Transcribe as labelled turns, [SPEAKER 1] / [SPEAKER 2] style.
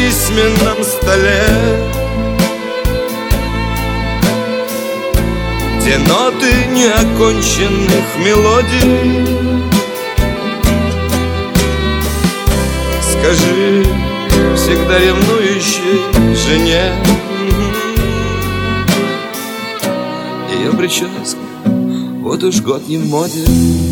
[SPEAKER 1] письменном столе, те ноты неоконченных мелодий. Скажи всегда ревнующей жене, ее прическа вот уж год не в моде.